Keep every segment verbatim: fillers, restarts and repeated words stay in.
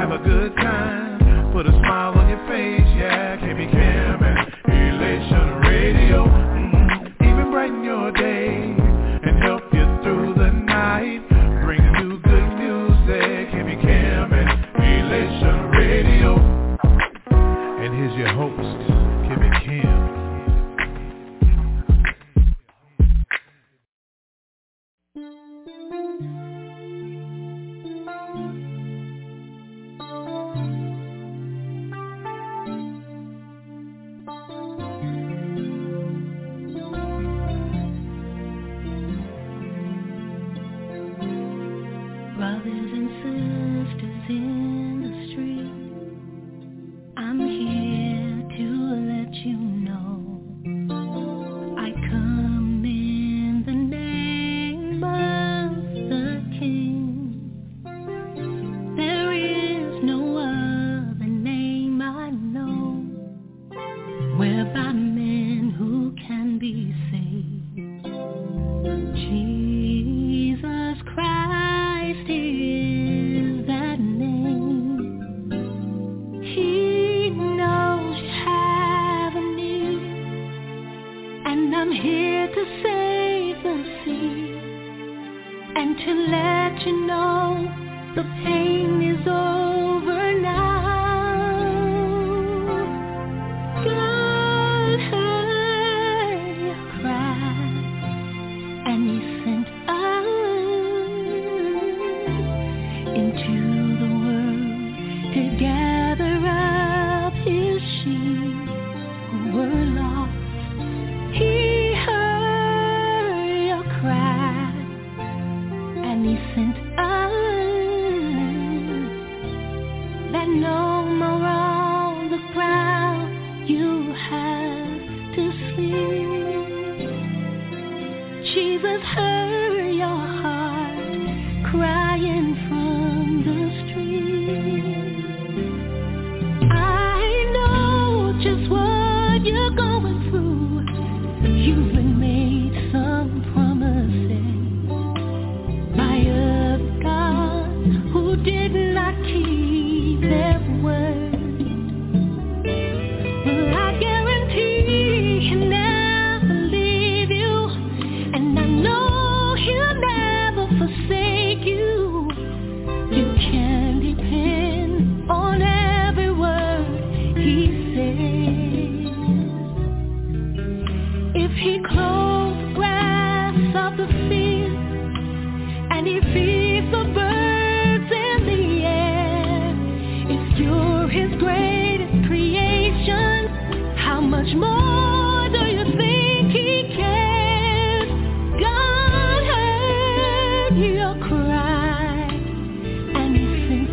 have a good time. Put a smile on your face, yeah. K B Cam and Elation Radio. Mm-hmm. Even brighten your day and help you through the night. Bring you good music. K B Cam and Elation Radio. And here's your host, K B Cam. Brothers and sisters in the street, I'm here to let you know I come in the name of the King. There is no other name I know whereby men who can be saved. Jesus Christ is that name. He knows you have a need, and I'm here to save the sea and to let you know the pain is over now. God heard your cry, and He sent us into the world to gather up His sheep who were lost. He heard your cry, and He sent us that no more on the ground you have to sleep. Jesus heard your heart crying from the street. I know just what you're going through. You've been made some promises by a God who did not keep their word. Well, I guarantee He'll never leave you, and I know He'll never forsake you. You can depend on every word He says. If He clothes the grass of the field, and He feeds the birds in the air, if you're His greatest creation, how much more do you think He cares? God heard your cry, and He sent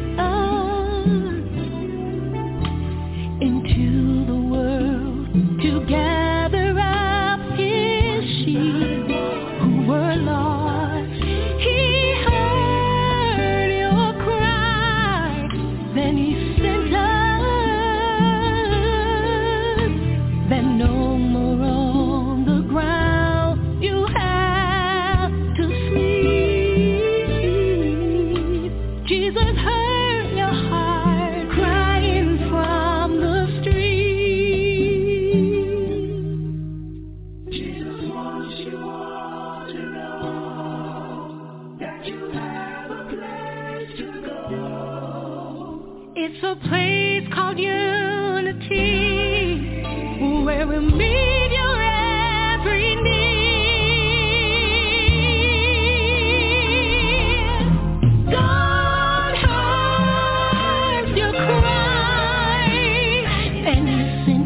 us into the world to gather up His sheep who were lost. He heard your cry, then He sent us that no more on the ground you have to sleep. Jesus heard your heart crying from the street. Jesus wants you all to know that you have a place to go. It's a place called unity, where we'll meet your every need. God heard your cry, and He sent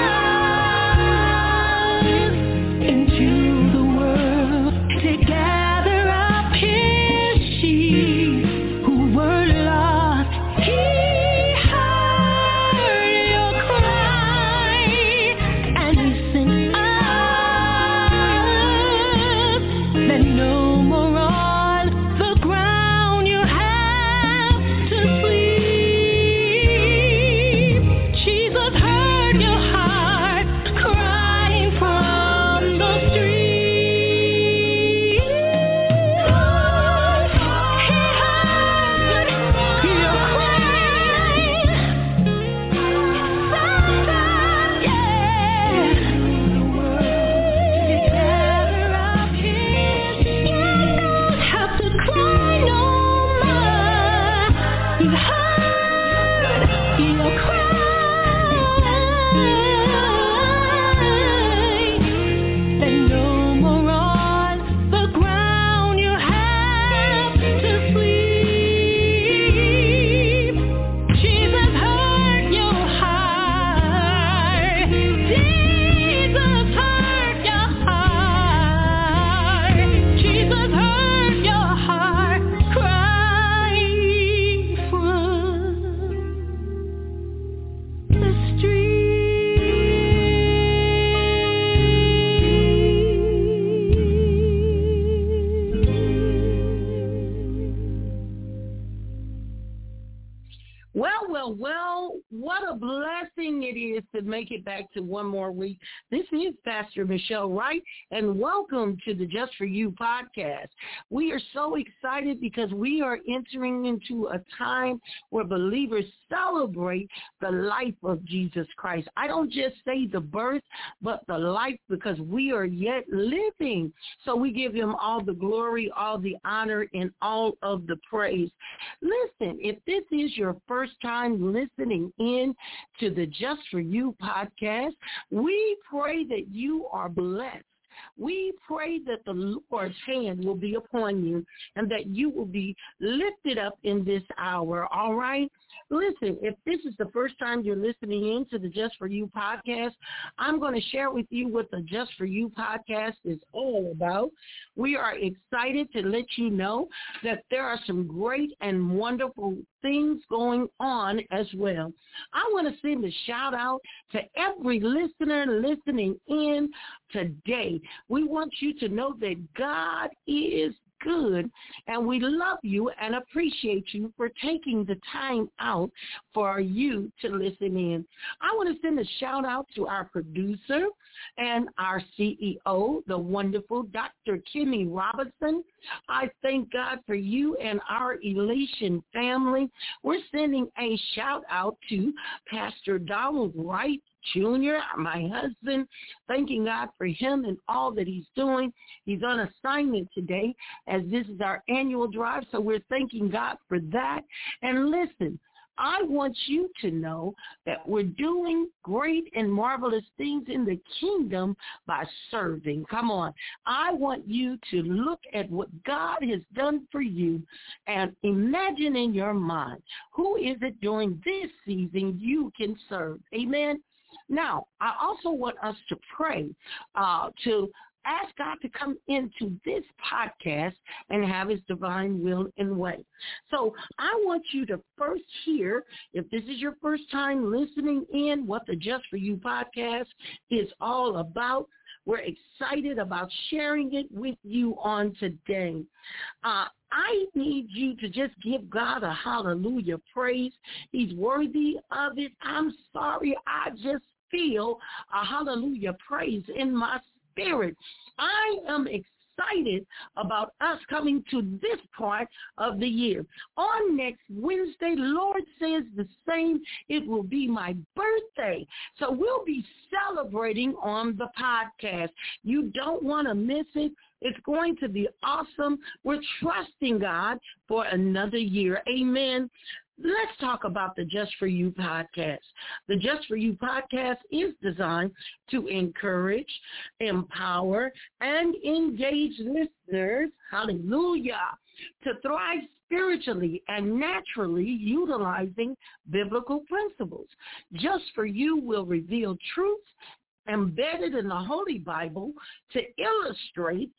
us into the world to gather up His sheep who were lost. He heard your cry, and He sent Well, well, what a blessing it is to make it back to one more week. This is Pastor Michelle Wright, and welcome to the Just For You podcast. We are so excited because we are entering into a time where believers celebrate the life of Jesus Christ. I don't just say the birth, but the life, because we are yet living. So we give him all the glory, all the honor, and all of the praise. Listen, if this is your first time listening in to the Just For You podcast, we pray that you are blessed. We pray that the Lord's hand will be upon you and that you will be lifted up in this hour, all right? Listen, if this is the first time you're listening in to the Just For You podcast, I'm going to share with you what the Just For You podcast is all about. We are excited to let you know that there are some great and wonderful things going on as well. I want to send a shout out to every listener listening in today. We want you to know that God is good, and we love you and appreciate you for taking the time out for you to listen in. I want to send a shout out to our producer and our C E O, the wonderful Doctor Kimmy Robinson. I thank God for you and our Elation family. We're sending a shout out to Pastor Donald Wright Junior, my husband, thanking God for him and all that he's doing. He's on assignment today as this is our annual drive, so we're thanking God for that. And listen, I want you to know that we're doing great and marvelous things in the kingdom by serving. Come on. I want you to look at what God has done for you and imagine in your mind, who is it during this season you can serve? Amen. Now, I also want us to pray uh, to ask God to come into this podcast and have his divine will and way. So I want you to first hear, if this is your first time listening in, what the Just For You podcast is all about. We're excited about sharing it with you on today. Uh, I need you to just give God a hallelujah praise. He's worthy of it. I'm sorry, I just feel a hallelujah praise in my spirit. I am excited about us coming to this part of the year. On next Wednesday, Lord says the same, it will be my birthday. So we'll be celebrating on the podcast. You don't want to miss it. It's going to be awesome. We're trusting God for another year. Amen. Let's talk about the Just For You podcast. The Just For You podcast is designed to encourage, empower, and engage listeners, hallelujah, to thrive spiritually and naturally utilizing biblical principles. Just For You will reveal truths embedded in the Holy Bible to illustrate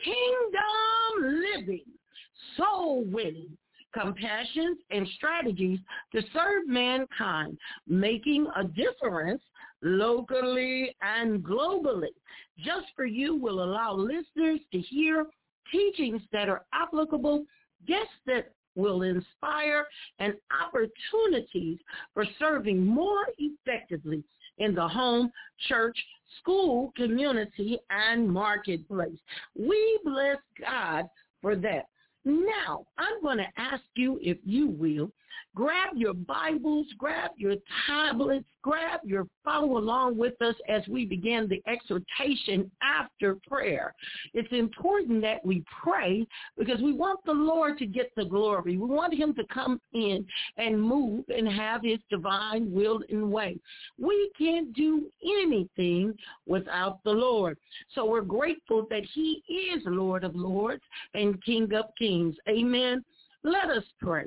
kingdom living, soul winning, compassion, and strategies to serve mankind, making a difference locally and globally. Just For You will allow listeners to hear teachings that are applicable, guests that will inspire, and opportunities for serving more effectively in the home, church, school, community, and marketplace. We bless God for that. Now, I'm going to ask you, if you will, grab your Bibles, grab your tablets, grab your follow along with us as we begin the exhortation after prayer. It's important that we pray because we want the Lord to get the glory. We want him to come in and move and have his divine will and way. We can't do anything without the Lord. So we're grateful that he is Lord of Lords and King of Kings. Amen. Let us pray.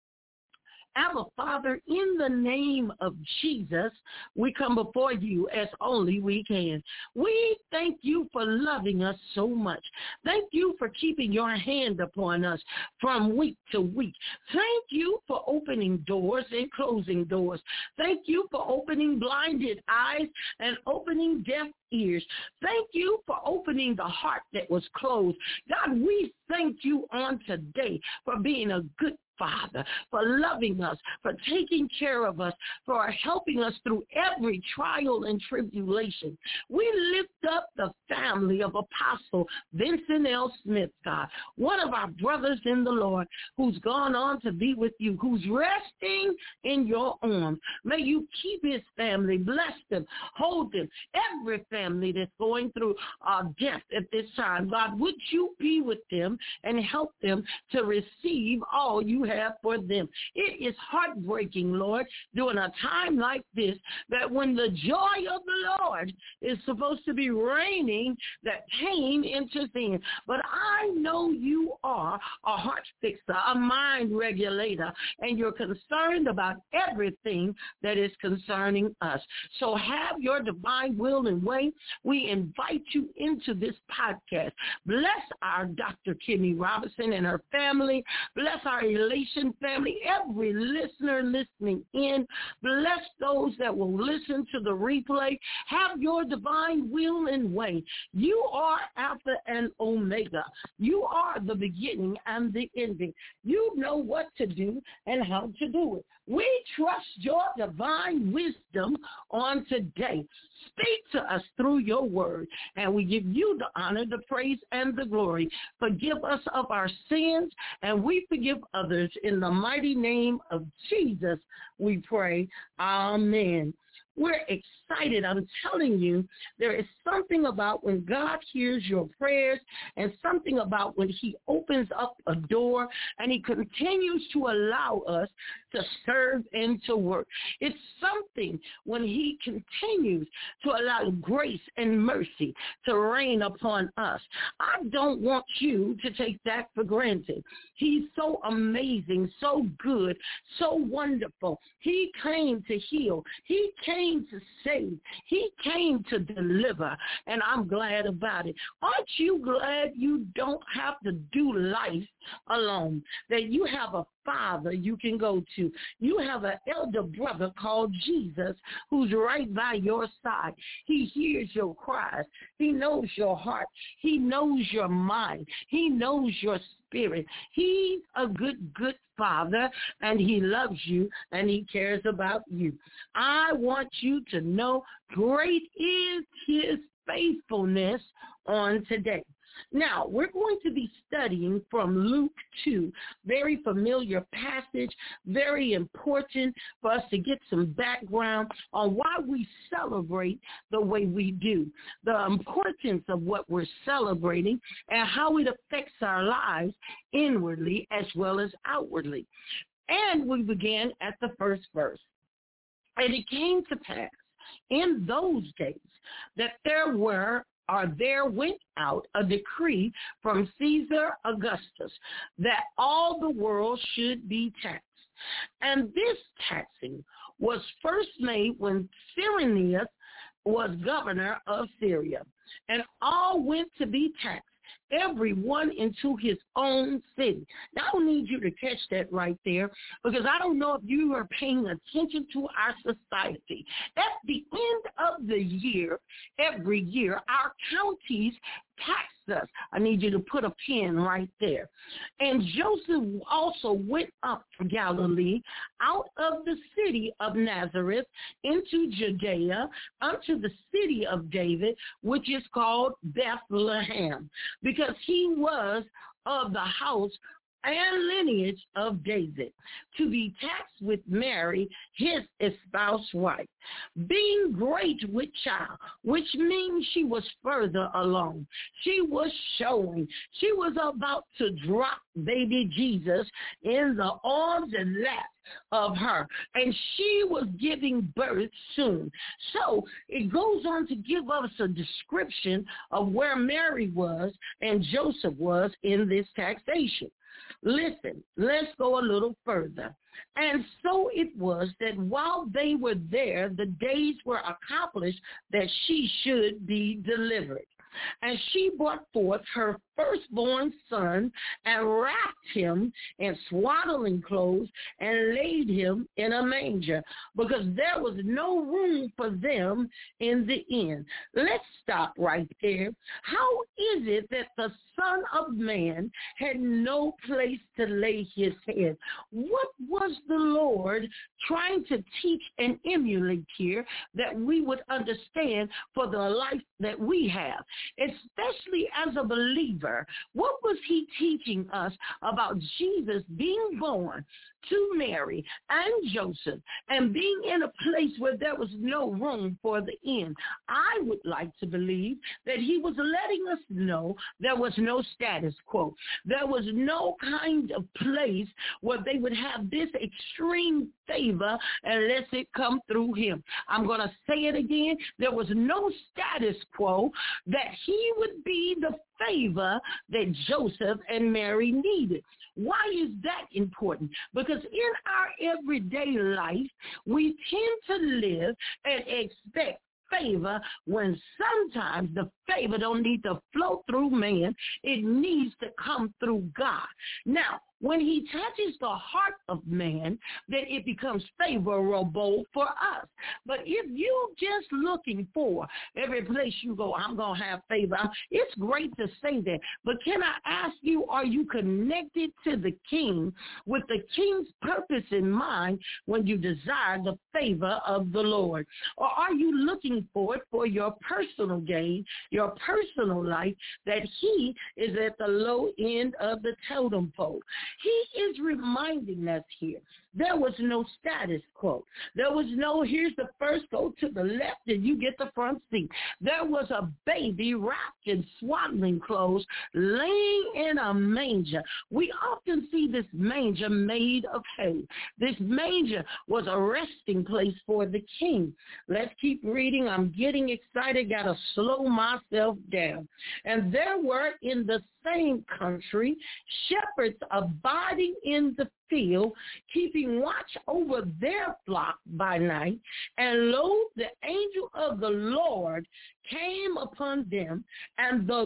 Abba, Father, in the name of Jesus, we come before you as only we can. We thank you for loving us so much. Thank you for keeping your hand upon us from week to week. Thank you for opening doors and closing doors. Thank you for opening blinded eyes and opening deaf ears. Thank you for opening the heart that was closed. God, we thank you on today for being a good Father, for loving us, for taking care of us, for helping us through every trial and tribulation. We lift up the family of Apostle Vincent L. Smith, God, one of our brothers in the Lord who's gone on to be with you, who's resting in your arms. May you keep his family, bless them, hold them, every family that's going through uh, death at this time. God, would you be with them and help them to receive all you have for them. It is heartbreaking, Lord, during a time like this, that when the joy of the Lord is supposed to be reigning, that pain enters in. But I know you are a heart fixer, a mind regulator, and you're concerned about everything that is concerning us. So have your divine will and way. We invite you into this podcast. Bless our Doctor Kimmy Robinson and her family. Bless our Elation family, every listener listening in. Bless those that will listen to the replay. Have your divine will and way. You are Alpha and Omega. You are the beginning and the ending. You know what to do and how to do it. We trust your divine wisdom on today. Speak to us through your word, and we give you the honor, the praise, and the glory. Forgive us of our sins, and we forgive others. In the mighty name of Jesus, we pray. Amen. We're excited. I'm telling you, there is something about when God hears your prayers and something about when he opens up a door and he continues to allow us to serve and to work. It's something when he continues to allow grace and mercy to reign upon us. I don't want you to take that for granted. He's so amazing, so good, so wonderful. He came to heal. He came to save. He came to deliver, and I'm glad about it. Aren't you glad you don't have to do life alone, that you have a Father you can go to? You have an elder brother called Jesus who's right by your side. He hears your cries. He knows your heart. He knows your mind. He knows your spirit. He's a good, good Father, and he loves you, and he cares about you. I want you to know great is his faithfulness on today. Now, we're going to be studying from Luke two, very familiar passage, very important for us to get some background on why we celebrate the way we do, the importance of what we're celebrating, and how it affects our lives inwardly as well as outwardly. And we began at the first verse. And it came to pass in those days that there were or there went out a decree from Caesar Augustus that all the world should be taxed. And this taxing was first made when Cyrenius was governor of Syria. And all went to be taxed, everyone into his own city. Now, I don't need you to catch that right there, because I don't know if you are paying attention to our society. At the end of the year, every year, our counties tax us. I need you to put a pin right there. And Joseph also went up from Galilee out of the city of Nazareth into Judea unto the city of David, which is called Bethlehem, because he was of the house and lineage of David, to be taxed with Mary, his espoused wife, being great with child, which means she was further along. She was showing. She was about to drop baby Jesus in the arms and lap of her, and she was giving birth soon. So it goes on to give us a description of where Mary was and Joseph was in this taxation. Listen, let's go a little further. And so it was that while they were there, the days were accomplished that she should be delivered. And she brought forth her firstborn son and wrapped him in swaddling clothes and laid him in a manger because there was no room for them in the inn. Let's stop right there. How is it that the Son of Man had no place to lay his head? What was the Lord trying to teach and emulate here that we would understand for the life that we have? Especially as a believer, what was he teaching us about Jesus being born to Mary and Joseph and being in a place where there was no room for the inn? I would like to believe that he was letting us know there was no status quo. There was no kind of place where they would have this extreme favor unless it come through him. I'm going to say it again. There was no status quo that he would be the favor that Joseph and Mary needed. Why is that important? Because in our everyday life, we tend to live and expect favor when sometimes the favor don't need to flow through man. It needs to come through God. Now, when he touches the heart of man, then it becomes favorable for us. But if you're just looking for every place you go, I'm going to have favor, it's great to say that. But can I ask you, are you connected to the king with the king's purpose in mind when you desire the favor of the Lord? Or are you looking for it for your personal gain, your personal life, that he is at the low end of the totem pole? He is reminding us here, there was no status quo. There was no, here's the first, go to the left and you get the front seat. There was a baby wrapped in swaddling clothes laying in a manger. We often see this manger made of hay. This manger was a resting place for the king. Let's keep reading. I'm getting excited, got to slow myself down. And there were in the same country shepherds abiding in the field, keeping watch over their flock by night. And lo, the angel of the Lord came upon them, and the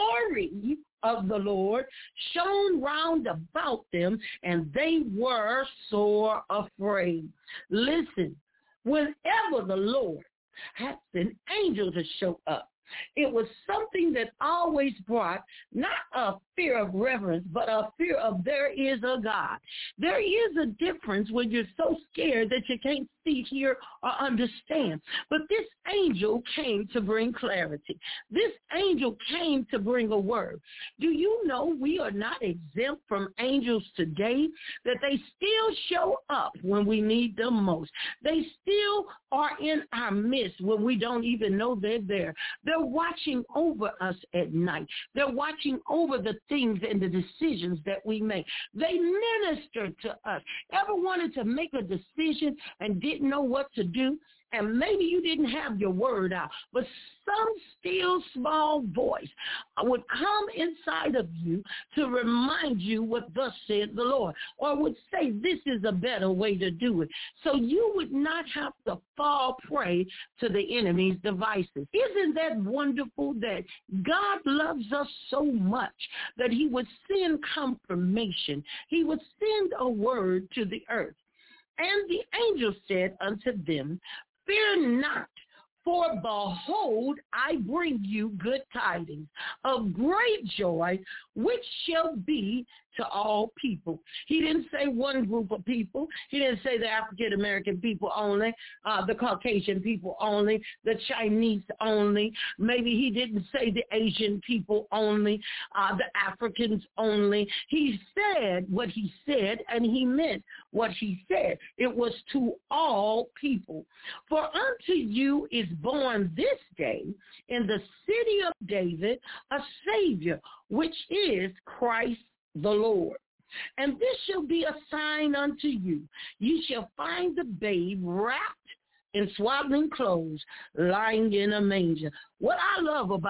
glory of the Lord shone round about them, and they were sore afraid. Listen, whenever the Lord had an angel to show up, it was something that always brought not a fear of reverence, but a fear of there is a God. There is a difference when you're so scared that you can't see, hear, or understand. But this angel came to bring clarity. This angel came to bring a word. Do you know we are not exempt from angels today, that they still show up when we need them most? They still are in our midst when we don't even know they're there. They're watching over us at night. They're watching over the things and the decisions that we make. They minister to us. Ever wanted to make a decision and didn't know what to do? And maybe you didn't have your word out, but some still small voice would come inside of you to remind you what thus said the Lord, or would say this is a better way to do it. So you would not have to fall prey to the enemy's devices. Isn't that wonderful that God loves us so much that he would send confirmation? He would send a word to the earth. And the angel said unto them, fear not, for behold, I bring you good tidings of great joy, which shall be to all people. He didn't say one group of people. He didn't say the African-American people only, uh, the Caucasian people only, the Chinese only. Maybe he didn't say the Asian people only, uh, the Africans only. He said what he said, and he meant what he said. It was to all people. For unto you is born this day in the city of David a Savior, which is Christ the Lord. And this shall be a sign unto you. You shall find the babe wrapped in swaddling clothes, lying in a manger. What I love about a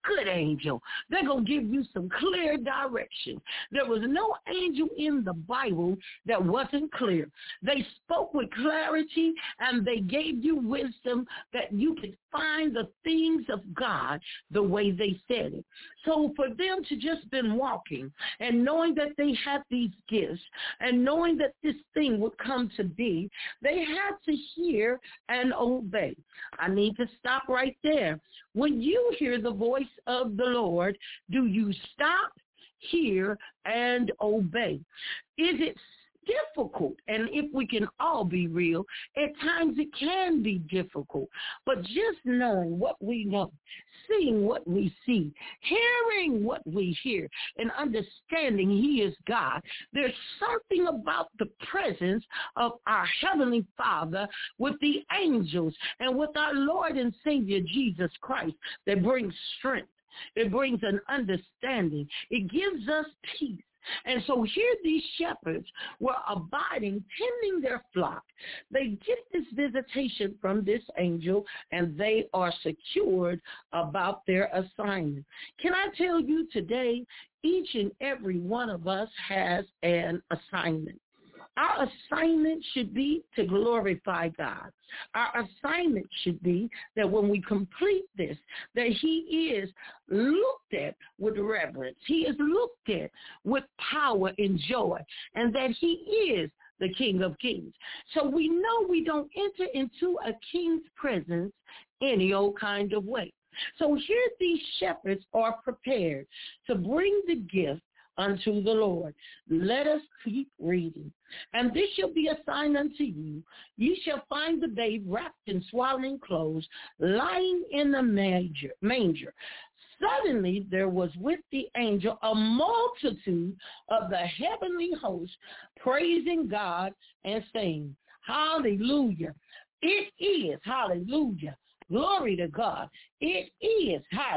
good angel. They're going to give you some clear direction. There was no angel in the Bible that wasn't clear. They spoke with clarity, and they gave you wisdom that you could find the things of God the way they said it. So for them to just been walking and knowing that they had these gifts and knowing that this thing would come to be, they had to hear and obey. I need to stop right there. When you hear the voice of the Lord, do you stop, hear, and obey? Is it difficult? And if we can all be real, at times it can be difficult. But just knowing what we know, seeing what we see, hearing what we hear, and understanding he is God, there's something about the presence of our Heavenly Father with the angels and with our Lord and Savior Jesus Christ that brings strength. It brings an understanding. It gives us peace. And so here these shepherds were abiding, tending their flock. They get this visitation from this angel, and they are secured about their assignment. Can I tell you today, each and every one of us has an assignment. Our assignment should be to glorify God. Our assignment should be that when we complete this, that he is looked at with reverence. He is looked at with power and joy, and that he is the King of Kings. So we know we don't enter into a king's presence any old kind of way. So here these shepherds are prepared to bring the gift unto the Lord. Let us keep reading. And this shall be a sign unto you. You shall find the babe wrapped in swaddling clothes, lying in the manger. manger. Suddenly there was with the angel a multitude of the heavenly host, praising God and saying, hallelujah. It is, hallelujah. Glory to God. It is high.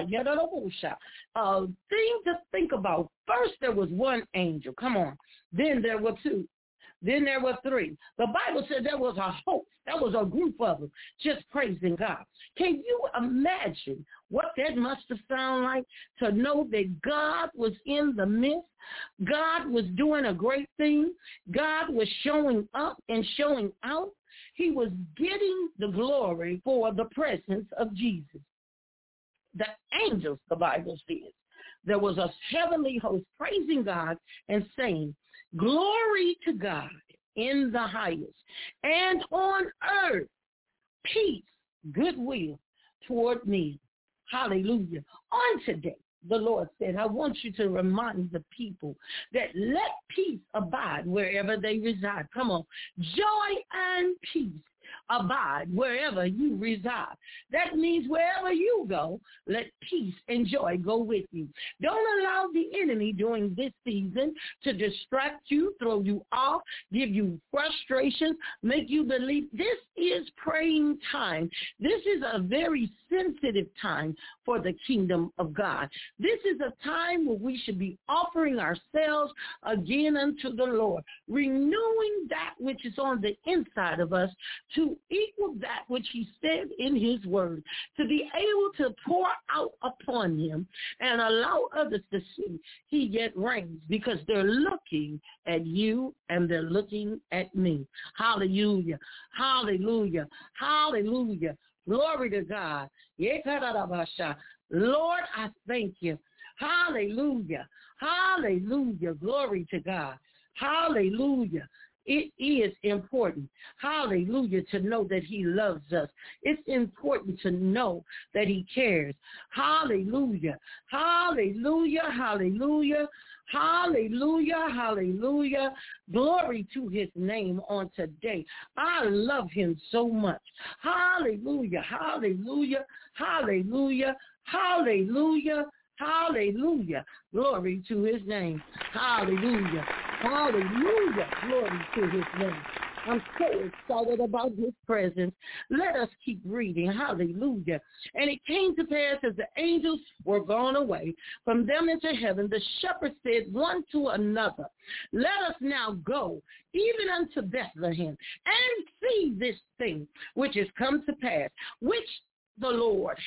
Uh, thing to think about. First, there was one angel. Come on. Then there were two. Then there were three. The Bible said there was a host. That was a group of them just praising God. Can you imagine what that must have sounded like to know that God was in the midst? God was doing a great thing. God was showing up and showing out. He was getting the glory for the presence of Jesus. The angels, the Bible says, there was a heavenly host praising God and saying, glory to God in the highest, and on earth, peace, goodwill toward men. Hallelujah. On today, the Lord said, I want you to remind the people that let peace abide wherever they reside. Come on. Joy and peace abide wherever you reside. That means wherever you go, let peace and joy go with you. Don't allow the enemy during this season to distract you, throw you off, give you frustration, make you believe. This is praying time. This is a very sensitive time for the kingdom of God. This is a time where we should be offering ourselves again unto the Lord, renewing that which is on the inside of us to equal that which he said in his word, to be able to pour out upon him and allow others to see he yet reigns, because they're looking at you and they're looking at me. Hallelujah. Hallelujah. Hallelujah. Glory to God. Lord, I thank you. Hallelujah. Hallelujah. Glory to God. Hallelujah. It is important, hallelujah, to know that he loves us. It's important to know that he cares. Hallelujah, hallelujah, hallelujah, hallelujah, hallelujah. Glory to his name on today. I love him so much. Hallelujah, hallelujah, hallelujah, hallelujah. Hallelujah. Glory to his name. Hallelujah. Hallelujah. Glory to his name. I'm so excited about his presence. Let us keep reading. Hallelujah. And it came to pass as the angels were gone away from them into heaven, the shepherds said one to another, let us now go even unto Bethlehem and see this thing which is come to pass, which the Lord hath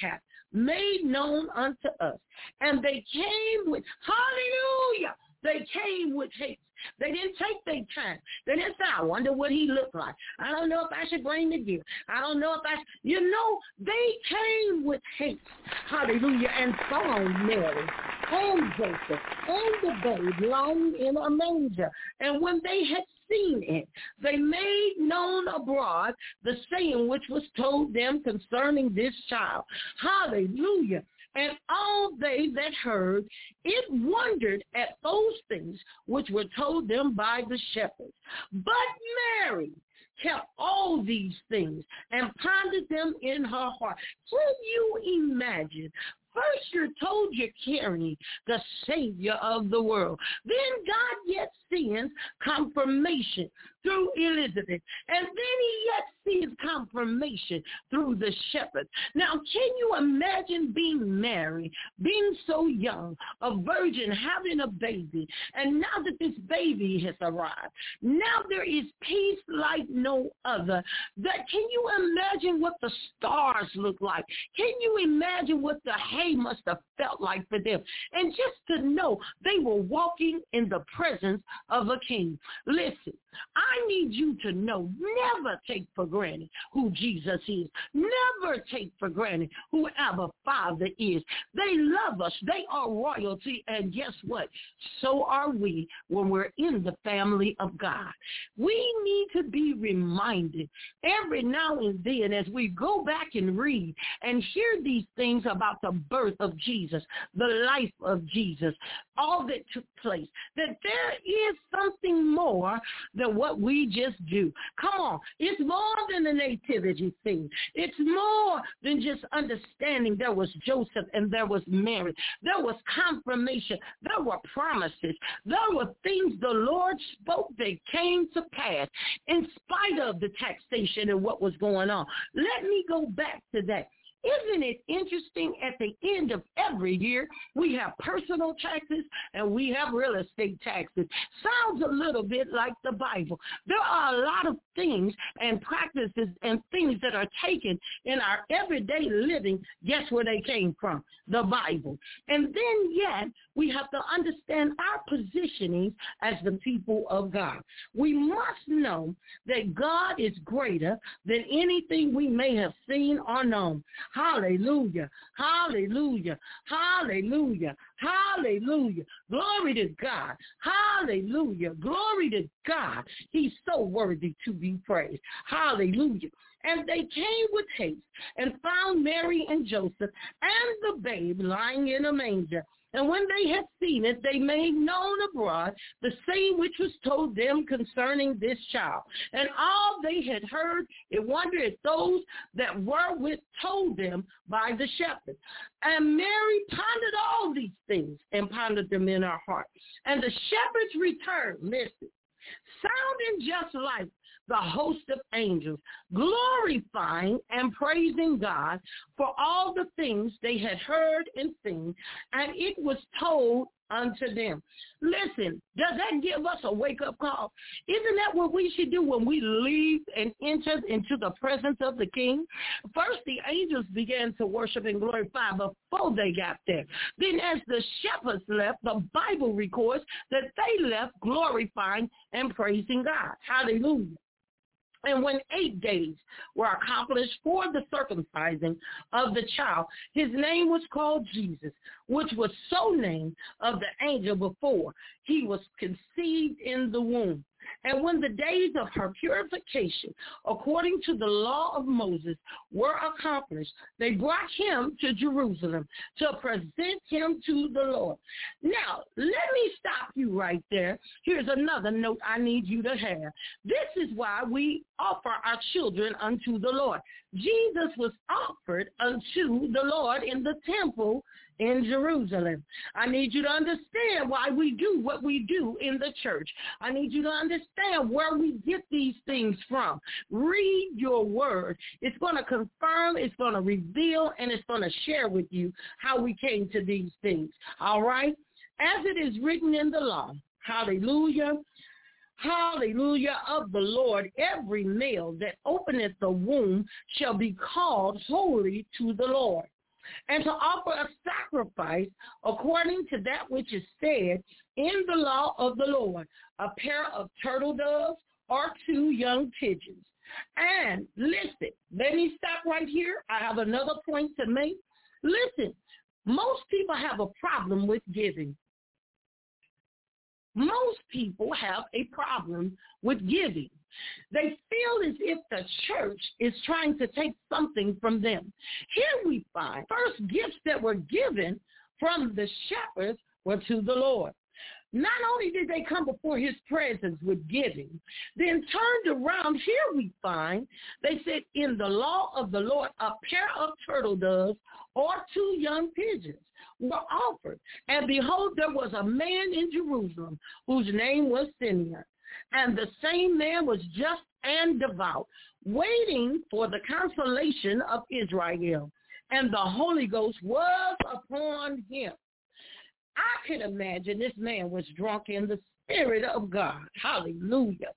made known unto us. And they came with, hallelujah, they came with haste. They didn't take their time. They didn't say, I wonder what he looked like. I don't know if I should bring the gift. I don't know if I should. You know, they came with haste. Hallelujah. And found Mary and Joseph and the babe lying in a manger. And when they had seen it, they made known abroad the saying which was told them concerning this child. Hallelujah. And all they that heard it wondered at those things which were told them by the shepherds. But Mary kept all these things and pondered them in her heart. Can you imagine? First you're told you're carrying the Savior of the world. Then God yet sends confirmation through Elizabeth. And then he yet sees confirmation through the shepherds. Now, can you imagine being married, being so young, a virgin, having a baby, and now that this baby has arrived, now there is peace like no other. That, can you imagine what the stars look like? Can you imagine what the hay must have felt like for them? And just to know they were walking in the presence of a king. Listen, I need you to know, never take for granted who Jesus is. Never take for granted who our Father is. They love us. They are royalty. And guess what? So are we when we're in the family of God. We need to be reminded every now and then as we go back and read and hear these things about the birth of Jesus, the life of Jesus, all that took place, that there is something more than what we just do. Come on. It's more than the nativity thing. It's more than just understanding there was Joseph and there was Mary. There was confirmation. There were promises. There were things the Lord spoke that came to pass in spite of the taxation and what was going on. Let me go back to that. Isn't it interesting, at the end of every year, we have personal taxes and we have real estate taxes? Sounds a little bit like the Bible. There are a lot of things and practices and things that are taken in our everyday living. Guess where they came from? The Bible. And then yet, we have to understand our positioning as the people of God. We must know that God is greater than anything we may have seen or known. Hallelujah, hallelujah, hallelujah, hallelujah. Glory to God. Hallelujah. Glory to God. He's so worthy to be praised. Hallelujah. And they came with haste and found Mary and Joseph and the babe lying in a manger. And when they had seen it, they made known abroad the saying which was told them concerning this child. And all they had heard, it wondered at those that were with told them by the shepherds. And Mary pondered all these things and pondered them in her heart. And the shepherds returned, listen, sounding just like the host of angels, glorifying and praising God for all the things they had heard and seen, and it was told unto them. Listen, does that give us a wake-up call? Isn't that what we should do when we leave and enter into the presence of the King? First, the angels began to worship and glorify before they got there. Then as the shepherds left, the Bible records that they left glorifying and praising God. Hallelujah. And when eight days were accomplished for the circumcising of the child, his name was called Jesus, which was so named of the angel before he was conceived in the womb. And when the days of her purification, according to the law of Moses, were accomplished, they brought him to Jerusalem to present him to the Lord. Now, let me stop you right there. Here's another note I need you to have. This is why we offer our children unto the Lord. Jesus was offered unto the Lord in the temple in Jerusalem. I need you to understand why we do what we do in the church. I need you to understand where we get these things from. Read your word. It's going to confirm, it's going to reveal, and it's going to share with you how we came to these things. All right? As it is written in the law, hallelujah, hallelujah of the Lord, every male that openeth the womb shall be called holy to the Lord. and to offer a sacrifice according to that which is said in the law of the Lord, a pair of turtle doves or two young pigeons. And listen, let me stop right here. I have another point to make. Listen, most people have a problem with giving. Most people have a problem with giving. They feel as if the church is trying to take something from them. Here we find first gifts that were given from the shepherds were to the Lord. Not only did they come before his presence with giving, then turned around, here we find, they said, in the law of the Lord, a pair of turtle doves or two young pigeons were offered. And behold, there was a man in Jerusalem whose name was Simeon. And the same man was just and devout, waiting for the consolation of Israel. And the Holy Ghost was upon him. I can imagine this man was drunk in the Spirit of God. Hallelujah.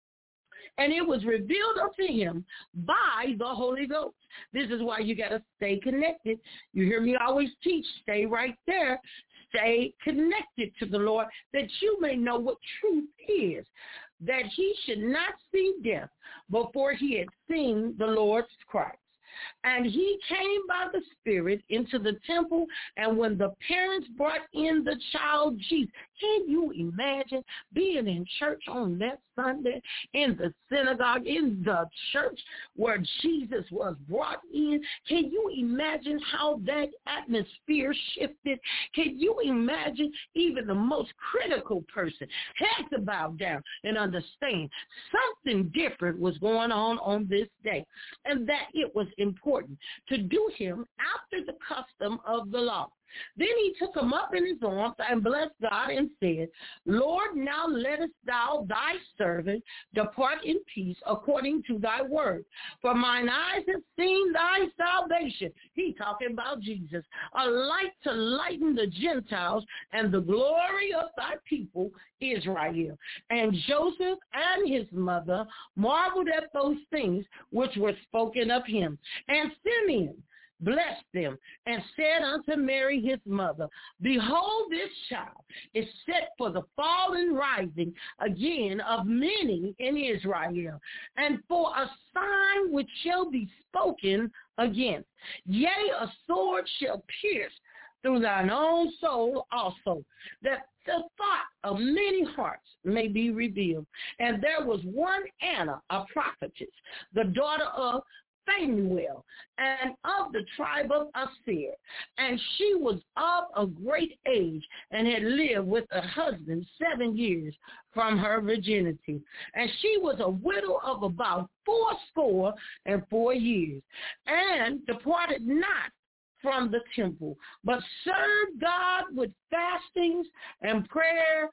And it was revealed unto him by the Holy Ghost. This is why you got to stay connected. You hear me always teach, stay right there. Stay connected to the Lord, that you may know what truth is, that he should not see death before he had seen the Lord's Christ. And he came by the Spirit into the temple, and when the parents brought in the child Jesus, can you imagine being in church on that Sunday, in the synagogue, in the church where Jesus was brought in? Can you imagine how that atmosphere shifted? Can you imagine even the most critical person had to bow down and understand something different was going on on this day, and that it was important to do him after the custom of the law. Then he took him up in his arms and blessed God and said, Lord, now lettest thou thy servant depart in peace according to thy word. For mine eyes have seen thy salvation. He talking about Jesus. A light to lighten the Gentiles and the glory of thy people, Israel. And Joseph and his mother marveled at those things which were spoken of him. And Simeon blessed them and said unto Mary his mother, behold, this child is set for the fall and rising again of many in Israel, and for a sign which shall be spoken against. Yea, a sword shall pierce through thine own soul also, that the thought of many hearts may be revealed. And there was one Anna, a prophetess, the daughter of Phanuel, and of the tribe of Asher, and she was of a great age, and had lived with a husband seven years from her virginity. And she was a widow of about fourscore and four years, and departed not from the temple, but served God with fastings and prayer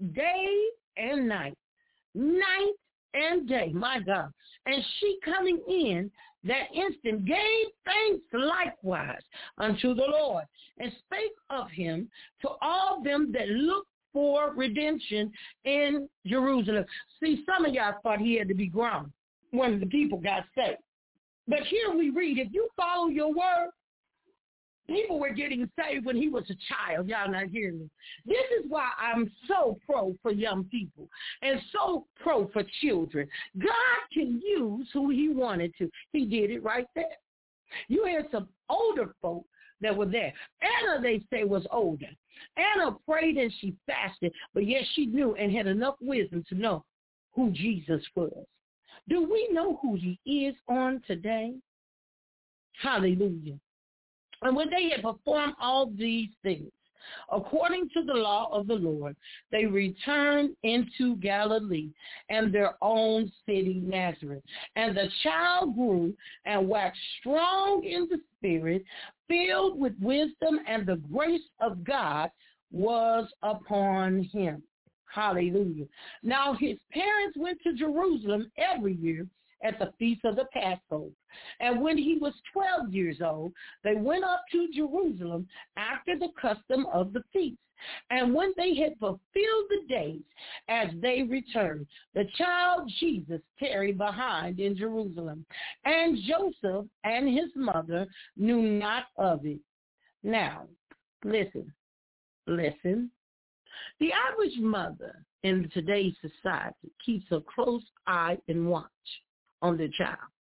day and night, night and day, my God. And she coming in that instant gave thanks likewise unto the Lord, and spake of him to all them that looked for redemption in Jerusalem. See, some of y'all thought he had to be grown when the people got saved. But here we read, if you follow your word, people were getting saved when he was a child. Y'all not hearing me. This is why I'm so pro for young people and so pro for children. God can use who he wanted to. He did it right there. You had some older folk that were there. Anna, they say, was older. Anna prayed and she fasted, but yet she knew and had enough wisdom to know who Jesus was. Do we know who he is on today? Hallelujah. And when they had performed all these things, according to the law of the Lord, they returned into Galilee and their own city, Nazareth. And the child grew and waxed strong in the spirit, filled with wisdom, and the grace of God was upon him. Hallelujah. Now his parents went to Jerusalem every year at the feast of the Passover. And when he was twelve years old, they went up to Jerusalem after the custom of the feast. And when they had fulfilled the days as they returned, the child Jesus tarried behind in Jerusalem, and Joseph and his mother knew not of it. Now, listen, listen. The average mother in today's society keeps a close eye and watch on their child.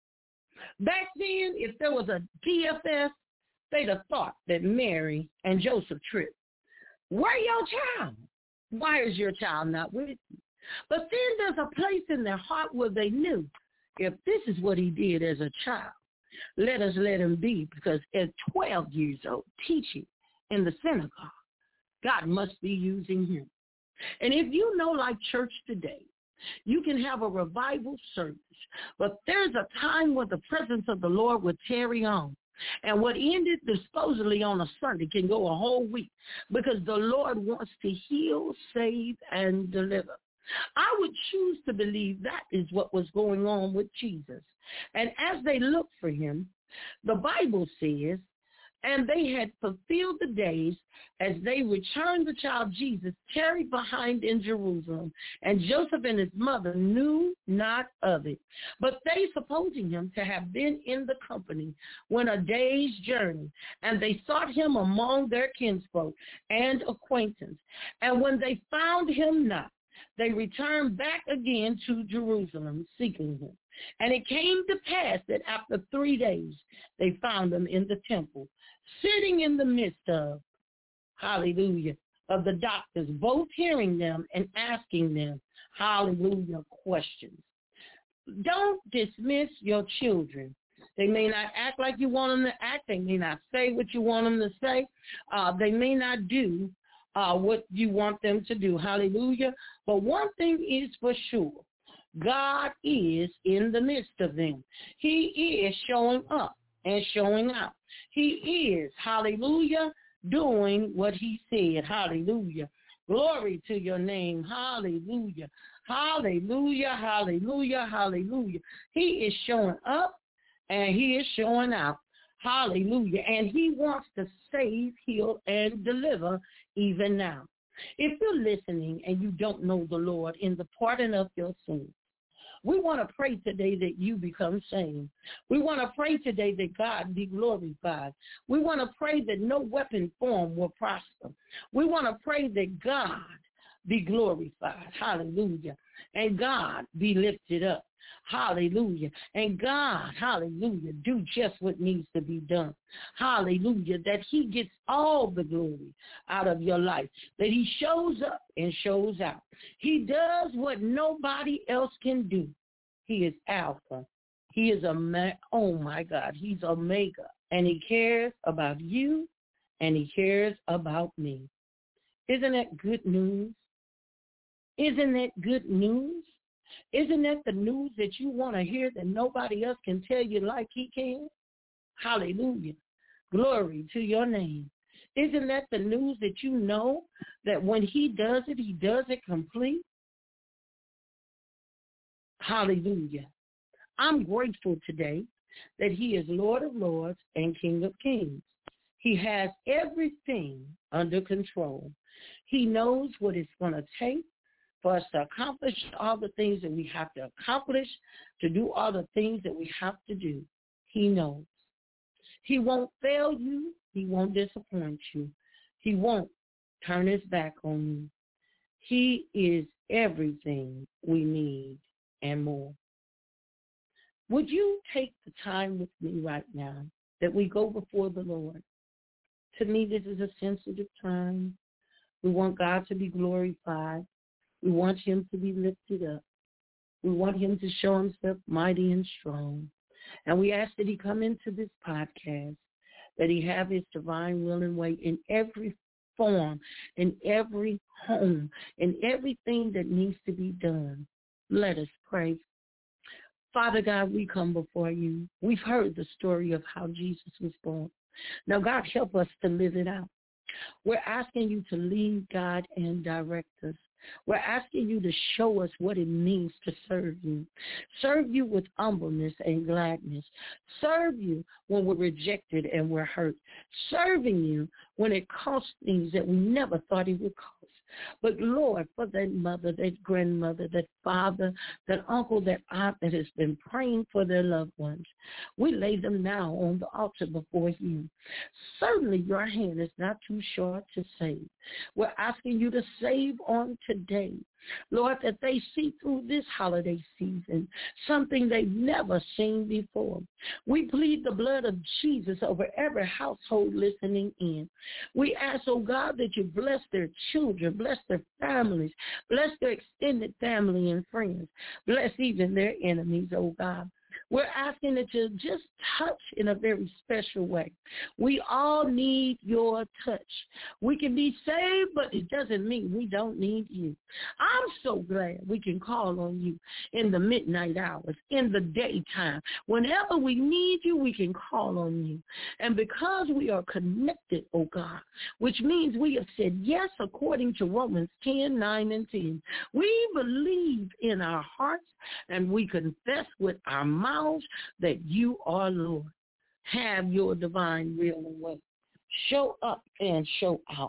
Back then, if there was a D F S, they'd have thought that Mary and Joseph tripped. Where your child? Why is your child not with you? But then there's a place in their heart where they knew, if this is what he did as a child, let us let him be, because at twelve years old, teaching in the synagogue, God must be using him. And if you know, like church today, you can have a revival service, but there's a time when the presence of the Lord will tarry on. And what ended supposedly on a Sunday can go a whole week, because the Lord wants to heal, save, and deliver. I would choose to believe that is what was going on with Jesus. And as they looked for him, the Bible says, and they had fulfilled the days as they returned, the child Jesus tarried behind in Jerusalem, and Joseph and his mother knew not of it. But they, supposing him to have been in the company, went a day's journey, and they sought him among their kinsfolk and acquaintance. And when they found him not, they returned back again to Jerusalem, seeking him. And it came to pass that after three days they found him in the temple, sitting in the midst of, hallelujah, of the doctors, both hearing them and asking them, hallelujah, questions. Don't dismiss your children. They may not act like you want them to act. They may not say what you want them to say. Uh, they may not do uh, what you want them to do. Hallelujah. But one thing is for sure. God is in the midst of them. He is showing up and showing out. He is, hallelujah, doing what he said. Hallelujah. Glory to your name. Hallelujah. Hallelujah. Hallelujah. Hallelujah. He is showing up and he is showing out. Hallelujah. And he wants to save, heal, and deliver even now. If you're listening and you don't know the Lord in the pardon of your sins, we want to pray today that you become saved. We want to pray today that God be glorified. We want to pray that no weapon formed will prosper. We want to pray that God be glorified. Hallelujah. And God be lifted up. Hallelujah. And God, hallelujah, do just what needs to be done. Hallelujah. That he gets all the glory out of your life. That he shows up and shows out. He does what nobody else can do. He is Alpha. He is a, oh my God, he's Omega. And he cares about you and he cares about me. Isn't that good news? Isn't that good news? Isn't that the news that you want to hear that nobody else can tell you like he can? Hallelujah. Glory to your name. Isn't that the news that you know that when he does it, he does it complete? Hallelujah. I'm grateful today that he is Lord of Lords and King of Kings. He has everything under control. He knows what it's going to take for us to accomplish all the things that we have to accomplish, to do all the things that we have to do. He knows. He won't fail you. He won't disappoint you. He won't turn his back on you. He is everything we need and more. Would you take the time with me right now that we go before the Lord? To me, this is a sensitive time. We want God to be glorified. We want him to be lifted up. We want him to show himself mighty and strong. And we ask that he come into this podcast, that he have his divine will and way in every form, in every home, in everything that needs to be done. Let us pray. Father God, we come before you. We've heard the story of how Jesus was born. Now, God, help us to live it out. We're asking you to lead, guide, and direct us. We're asking you to show us what it means to serve you. Serve you with humbleness and gladness. Serve you when we're rejected and we're hurt. Serving you when it costs things that we never thought it would cost. But Lord, for that mother, that grandmother, that father, that uncle, that aunt that has been praying for their loved ones, we lay them now on the altar before you. Certainly your hand is not too short to save. We're asking you to save on today. Lord, that they see through this holiday season something they've never seen before. We plead the blood of Jesus over every household listening in. We ask, oh God, that you bless their children, bless their families, bless their extended family and friends, bless even their enemies, oh God. We're asking that you just touch in a very special way. We all need your touch. We can be saved, but it doesn't mean we don't need you. I'm so glad we can call on you in the midnight hours, in the daytime. Whenever we need you, we can call on you. And because we are connected, oh God, which means we have said yes according to Romans ten, nine, and ten, we believe in our hearts and we confess with our mouths that you are Lord. Have your divine will and way. Show up and show out.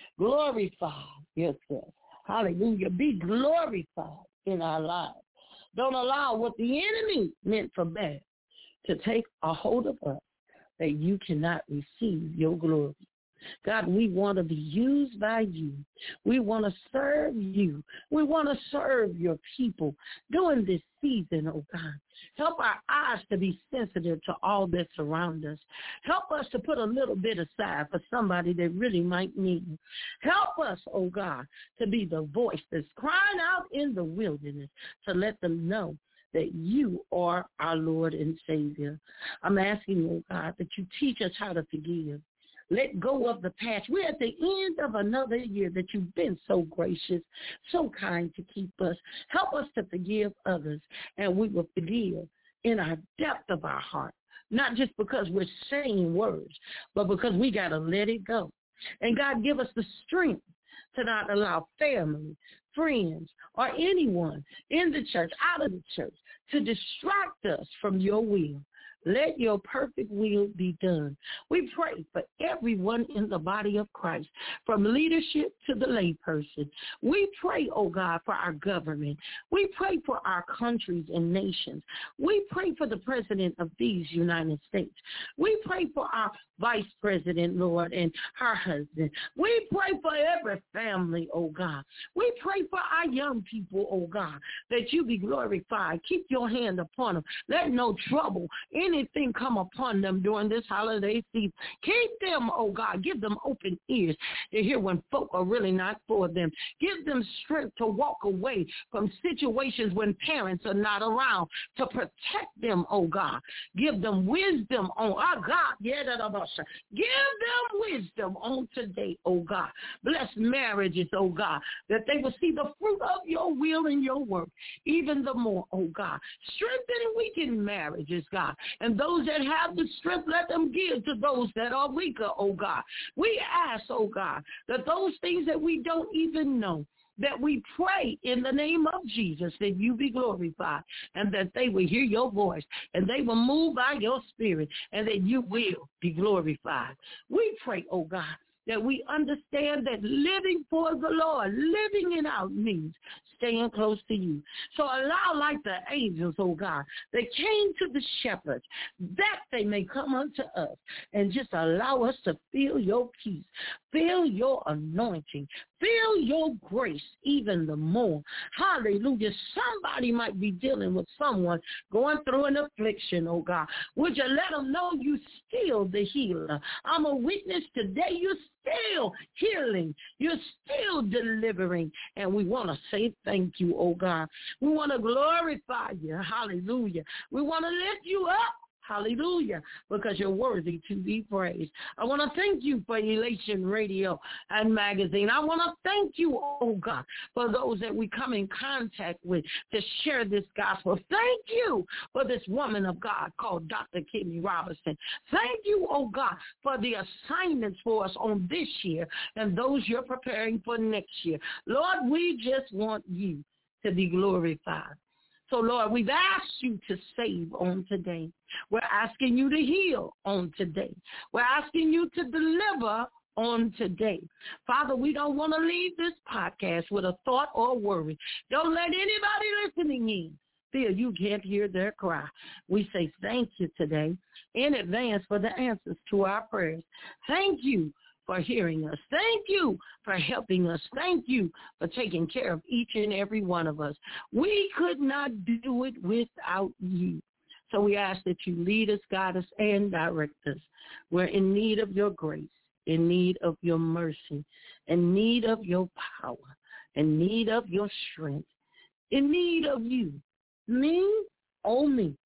Glorify yourself. Hallelujah. Be glorified in our lives. Don't allow what the enemy meant for bad to take a hold of us that you cannot receive your glory. God, we want to be used by you. We want to serve you. We want to serve your people during this season, oh God. Help our eyes to be sensitive to all that's around us. Help us to put a little bit aside for somebody that really might need it. Help us, oh God, to be the voice that's crying out in the wilderness to let them know that you are our Lord and Savior. I'm asking, oh God, that you teach us how to forgive. Let go of the past. We're at the end of another year that you've been so gracious, so kind to keep us. Help us to forgive others, and we will forgive in our depth of our heart, not just because we're saying words, but because we got to let it go. And God, give us the strength to not allow family, friends, or anyone in the church, out of the church, to distract us from your will. Let your perfect will be done. We pray for everyone in the body of Christ, from leadership to the layperson. We pray, oh God, for our government. We pray for our countries and nations. We pray for the president of these United States. We pray for our vice president, Lord, and her husband. We pray for every family, oh God. We pray for our young people, oh God, that you be glorified. Keep your hand upon them. Let no trouble, anything come upon them during this holiday season. Keep them, oh God. Give them open ears to hear when folk are really not for them. Give them strength to walk away from situations when parents are not around, to protect them, oh God. Give them wisdom on, oh God, yeah, give them wisdom on today, oh God. Bless marriages, oh God, that they will see the fruit of your will and your work even the more, oh God. Strengthen and weaken marriages, God. And those that have the strength, let them give to those that are weaker, oh God. We ask, oh God, that those things that we don't even know, that we pray in the name of Jesus, that you be glorified, and that they will hear your voice, and they will move by your spirit, and that you will be glorified. We pray, oh God, that we understand that living for the Lord, living it out means staying close to you. So allow, like the angels, oh God, they came to the shepherds, that they may come unto us, and just allow us to feel your peace, feel your anointing, feel your grace even the more. Hallelujah. Somebody might be dealing with someone going through an affliction, oh God. Would you let them know you still the healer? I'm a witness today. You're still healing. You're still delivering. And we want to say thank you, oh God. We want to glorify you. Hallelujah. We want to lift you up. Hallelujah, because you're worthy to be praised. I want to thank you for Elation Radio and Magazine. I want to thank you, oh God, for those that we come in contact with to share this gospel. Thank you for this woman of God called Doctor Kimmy Robinson. Thank you, oh God, for the assignments for us on this year and those you're preparing for next year. Lord, we just want you to be glorified. So, Lord, we've asked you to save on today. We're asking you to heal on today. We're asking you to deliver on today. Father, we don't want to leave this podcast with a thought or worry. Don't let anybody listening in feel you can't hear their cry. We say thank you today in advance for the answers to our prayers. Thank you for hearing us. Thank you for helping us. Thank you for taking care of each and every one of us. We could not do it without you. So we ask that you lead us, guide us, and direct us. We're in need of your grace, in need of your mercy, in need of your power, in need of your strength, in need of you. Me, oh me,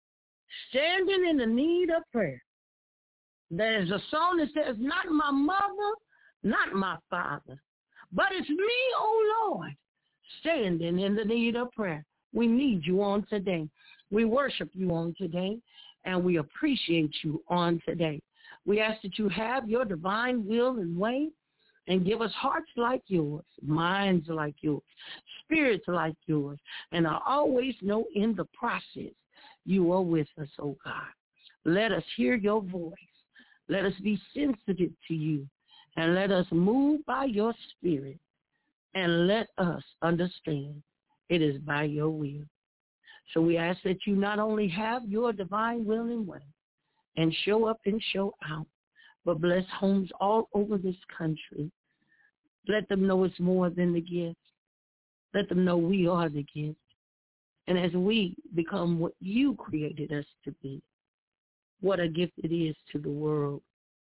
standing in the need of prayer. There's a song that says, not my mother, not my father, but it's me, oh Lord, standing in the need of prayer. We need you on today. We worship you on today, and we appreciate you on today. We ask that you have your divine will and way and give us hearts like yours, minds like yours, spirits like yours, and I always know in the process you are with us, oh God. Let us hear your voice. Let us be sensitive to you, and let us move by your spirit, and let us understand it is by your will. So we ask that you not only have your divine will and way and show up and show out, but bless homes all over this country. Let them know it's more than the gift. Let them know we are the gift. And as we become what you created us to be, what a gift it is to the world,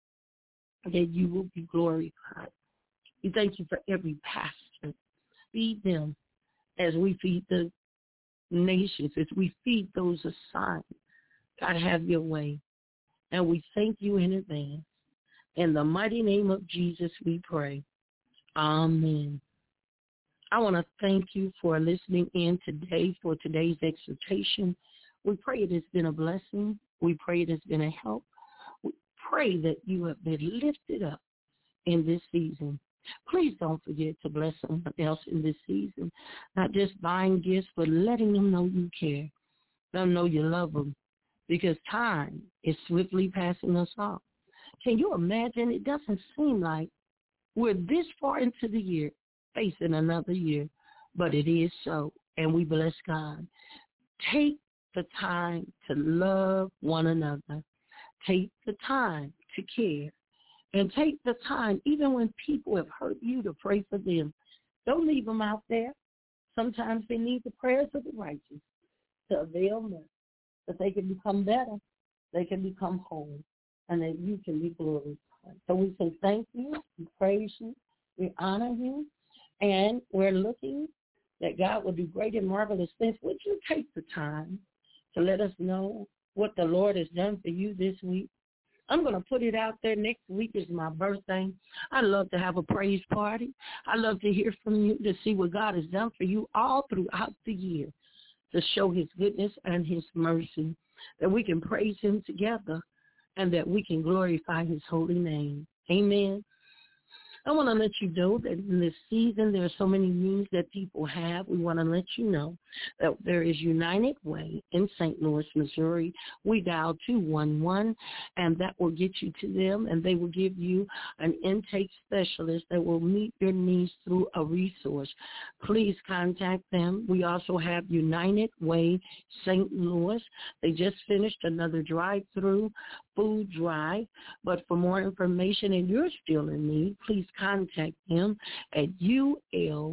that you will be glorified. We thank you for every pastor. Feed them as we feed the nations, as we feed those assigned. God, have your way. And we thank you in advance. In the mighty name of Jesus, we pray. Amen. I want to thank you for listening in today for today's exhortation. We pray it has been a blessing. We pray it has been a help. We pray that you have been lifted up in this season. Please don't forget to bless someone else in this season, not just buying gifts, but letting them know you care. Let them know you love them, because time is swiftly passing us off. Can you imagine? It doesn't seem like we're this far into the year, facing another year, but it is so, and we bless God. Take the time to love one another. Take the time to care. And take the time, even when people have hurt you, to pray for them. Don't leave them out there. Sometimes they need the prayers of the righteous to avail much, that they can become better, they can become whole, and that you can be glorified. So we say thank you, we praise you, we honor you, and we're looking that God will do great and marvelous things. Would you take the time to let us know what the Lord has done for you this week? I'm going to put it out there. Next week is my birthday. I love to have a praise party. I love to hear from you, to see what God has done for you all throughout the year, to show his goodness and his mercy, that we can praise him together and that we can glorify his holy name. Amen. I want to let you know that in this season there are so many needs that people have. We want to let you know that there is United Way in Saint Louis, Missouri. We dial two one one, and that will get you to them, and they will give you an intake specialist that will meet your needs through a resource. Please contact them. We also have United Way Saint Louis. They just finished another drive-through food drive, but for more information and you're still in need, please contact them at U L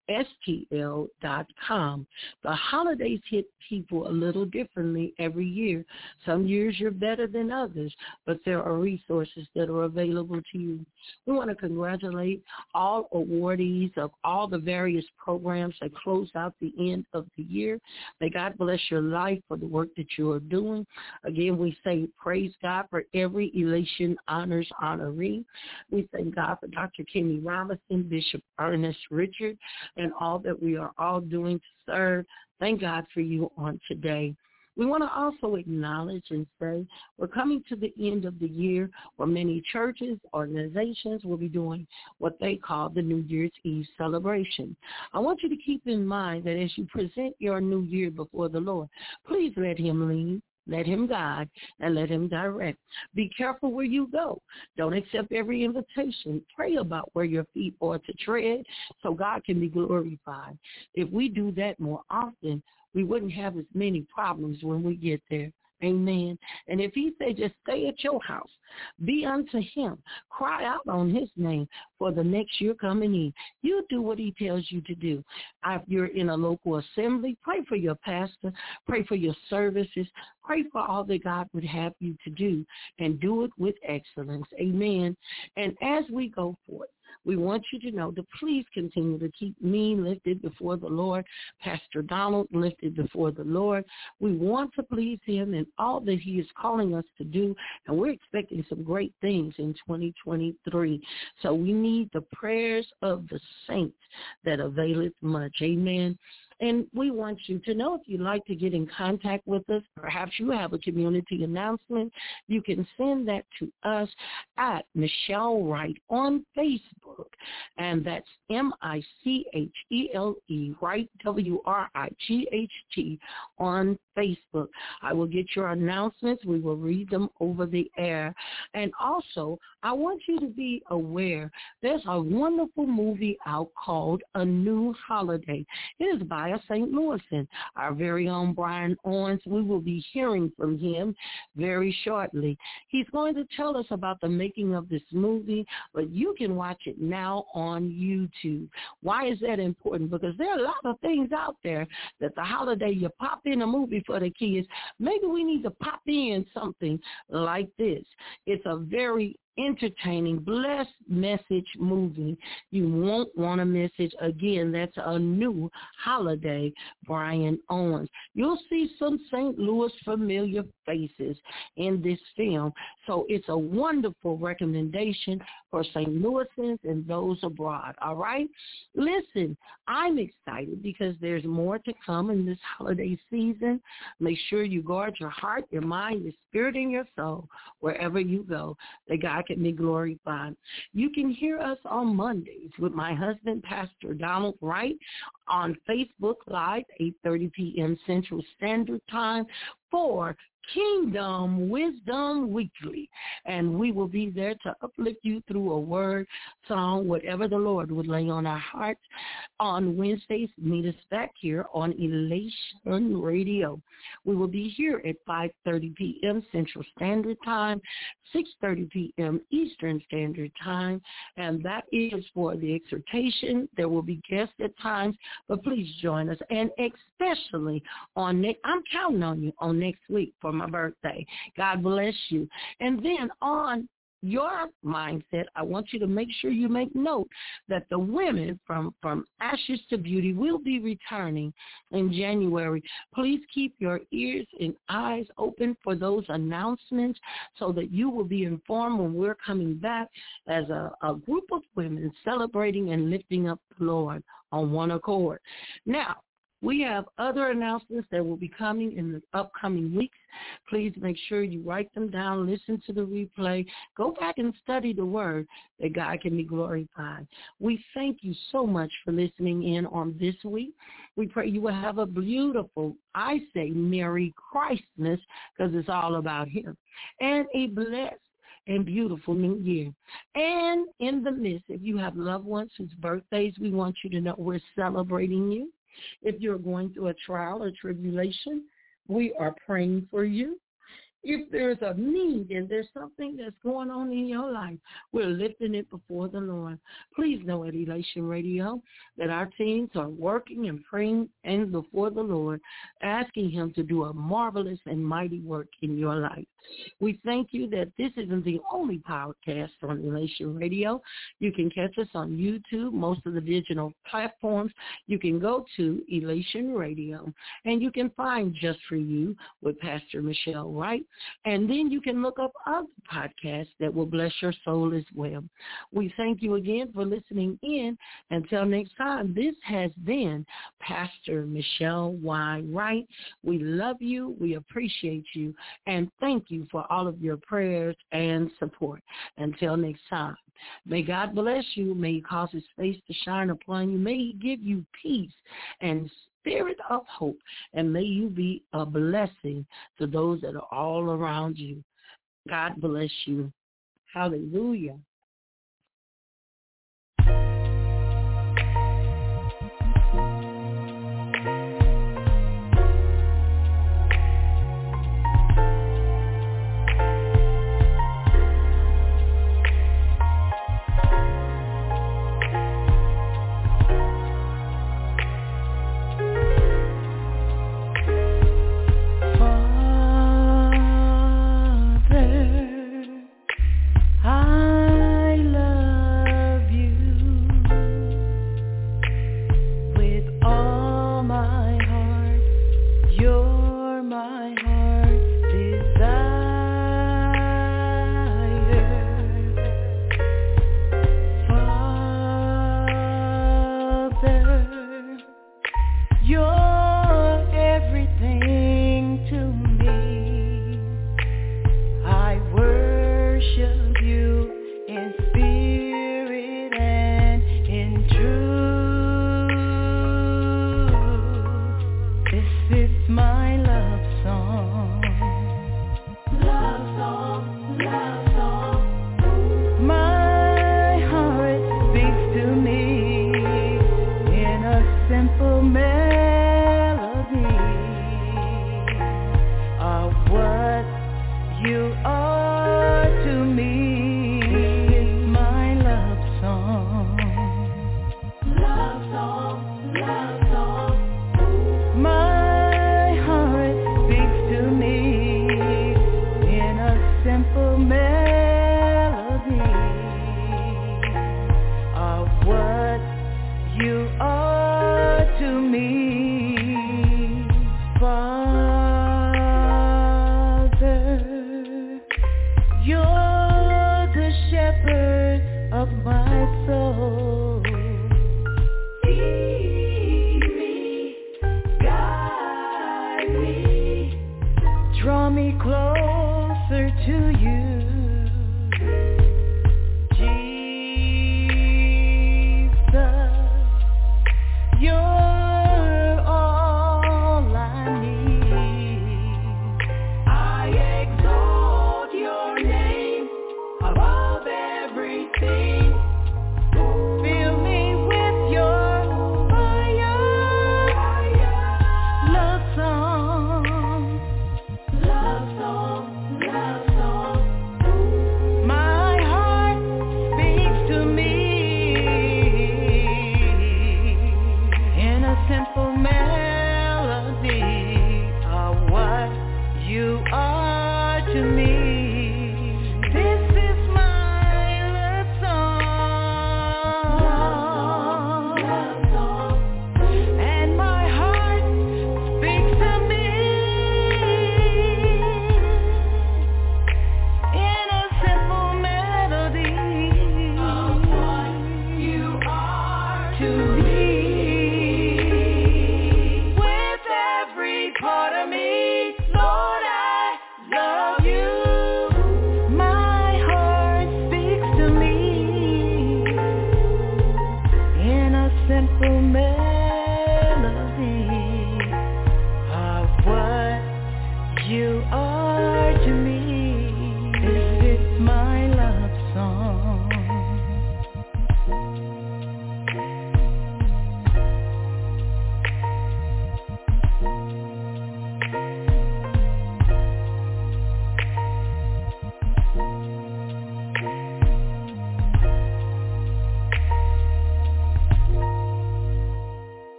S T L dot com. The holidays hit people a little differently every year. Some years you're better than others, but there are resources that are available to you. We want to congratulate all awardees of all the various programs that close out the end of the year. May God bless your life for the work that you are doing. Again, we say praise God for every Elation Honors honoree. We thank God for Doctor Kenny Robinson, Bishop Ernest Richard, and all that we are all doing to serve. Thank God for you on today. We want to also acknowledge and say we're coming to the end of the year where many churches, organizations will be doing what they call the New Year's Eve celebration. I want you to keep in mind that as you present your new year before the Lord, please let him lead. Let him guide and let him direct. Be careful where you go. Don't accept every invitation. Pray about where your feet are to tread so God can be glorified. If we do that more often, we wouldn't have as many problems when we get there. Amen. And if he say just stay at your house, be unto him, cry out on his name for the next year coming in. You do what he tells you to do. If you're in a local assembly, pray for your pastor, pray for your services, pray for all that God would have you to do, and do it with excellence. Amen. And as we go forth, we want you to know to please continue to keep me lifted before the Lord, Pastor Donald lifted before the Lord. We want to please him in all that he is calling us to do, and we're expecting some great things in twenty twenty-three. So we need the prayers of the saints that availeth much. Amen. And we want you to know if you'd like to get in contact with us, perhaps you have a community announcement, you can send that to us at Michelle Wright on Facebook. And that's M I C H E L E, Wright, W R I G H T, on Facebook. I will get your announcements. We will read them over the air. And also, I want you to be aware there's a wonderful movie out called A New Holiday. It is by a Saint Louisan, our very own Brian Owens. We will be hearing from him very shortly. He's going to tell us about the making of this movie, but you can watch it now on YouTube. Why is that important? Because there are a lot of things out there that the holiday you pop in a movie for the kids. Maybe we need to pop in something like this. It's a very entertaining, blessed message movie. You won't want to miss it. Again, that's A New Holiday, Brian Owens. You'll see some Saint Louis familiar faces in this film, so it's a wonderful recommendation for Saint Louisans and those abroad, all right? Listen, I'm excited because there's more to come in this holiday season. Make sure you guard your heart, your mind, your spirit, and your soul wherever you go, that God can be glorified. You can hear us on Mondays with my husband, Pastor Donald Wright, on Facebook Live, eight thirty p.m. Central Standard Time, for Kingdom Wisdom Weekly, and we will be there to uplift you through a word, song, whatever the Lord would lay on our hearts. On Wednesdays, meet us back here on Elation Radio. We will be here at five thirty p.m. Central Standard Time, six thirty p.m. Eastern Standard Time, and that is for the exhortation. There will be guests at times, but please join us, and especially on next, I'm counting on you on next week for my birthday. God bless you. And then on your mindset, I want you to make sure you make note that the women from, from Ashes to Beauty will be returning in January. Please keep your ears and eyes open for those announcements so that you will be informed when we're coming back as a, a group of women celebrating and lifting up the Lord on one accord. Now, we have other announcements that will be coming in the upcoming weeks. Please make sure you write them down, listen to the replay, go back and study the word that God can be glorified. We thank you so much for listening in on this week. We pray you will have a beautiful, I say, Merry Christmas, because it's all about him, and a blessed and beautiful new year. And in the midst, if you have loved ones whose birthdays, we want you to know we're celebrating you. If you're going through a trial or tribulation, we are praying for you. If there's a need and there's something that's going on in your life, we're lifting it before the Lord. Please know at Elation Radio that our teams are working and praying and before the Lord, asking him to do a marvelous and mighty work in your life. We thank you that this isn't the only podcast on Elation Radio. You can catch us on YouTube, most of the digital platforms. You can go to Elation Radio, and you can find Just For You with Pastor Michelle Wright. And then you can look up other podcasts that will bless your soul as well. We thank you again for listening in. Until next time, this has been Pastor Michelle Y. Wright. We love you. We appreciate you. And thank you for all of your prayers and support. Until next time, may God bless you. May he cause his face to shine upon you. May he give you peace and spirit of hope. And may you be a blessing to those that are all around you. God bless you. Hallelujah. This is my love song.